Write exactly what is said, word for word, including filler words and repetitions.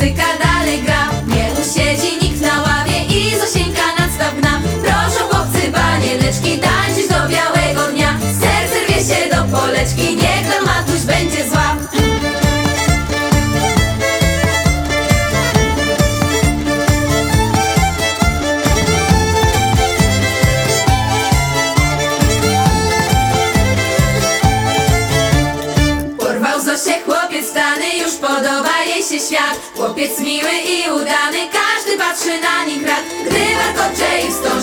muzyka dalej gra. Nie usiedzi nikt na ławie i Zosieńka nadstaw gna. Proszę chłopcy, panieneczki, tańczyć do białego dnia. Serce rwie się do Poleczki, niech tam matuś będzie zła. Porwał Zosię chłopiec stany, już podoba jej się świat. Chłopiec miły i udany, każdy patrzy na nich rad. Gdy warkocze i wstąż